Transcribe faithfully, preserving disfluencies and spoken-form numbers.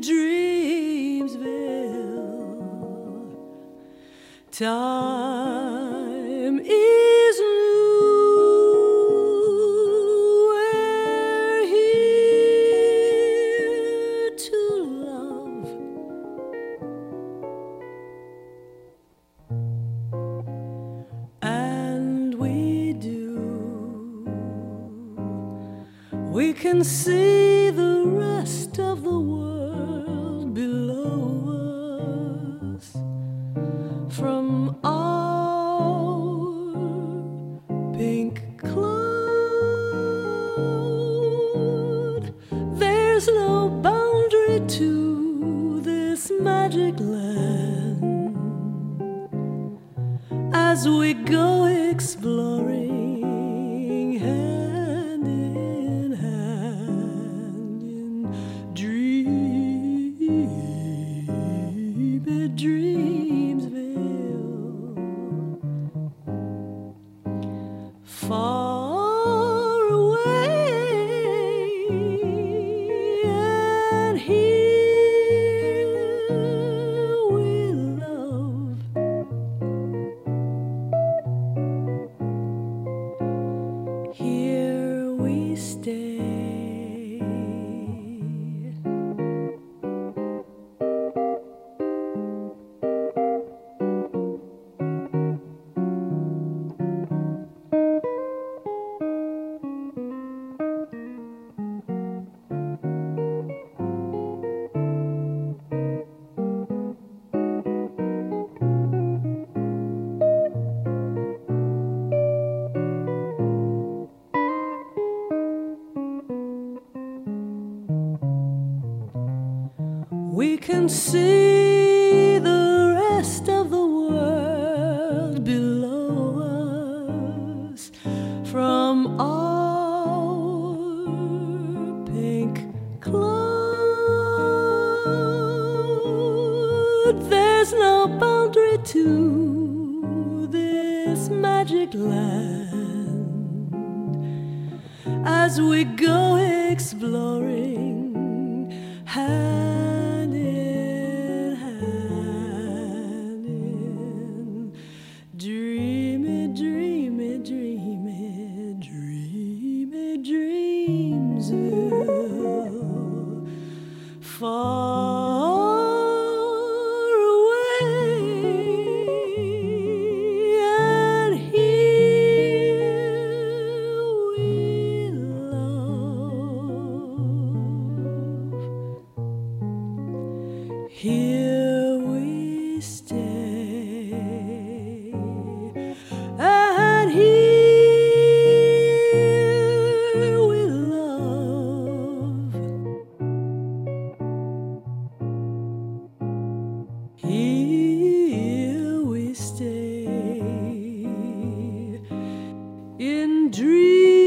Dreamsville. Time is new. We're here to love. And we do. We can see the rest of the world below us from our pink cloud. There's no boundary to this magic land as we go exploring hand in hand in dreamy Dreamsville. Far away and here we love. Here we stay. We can see the rest of the world below us from our pink cloud. There's no boundary to this magic land as we go exploring hand in hand in dreamy, dreamy, dreamy, dreamy Dreamsville. Far away and here we love. Here we stay, and here we love. Here we stay in dreams.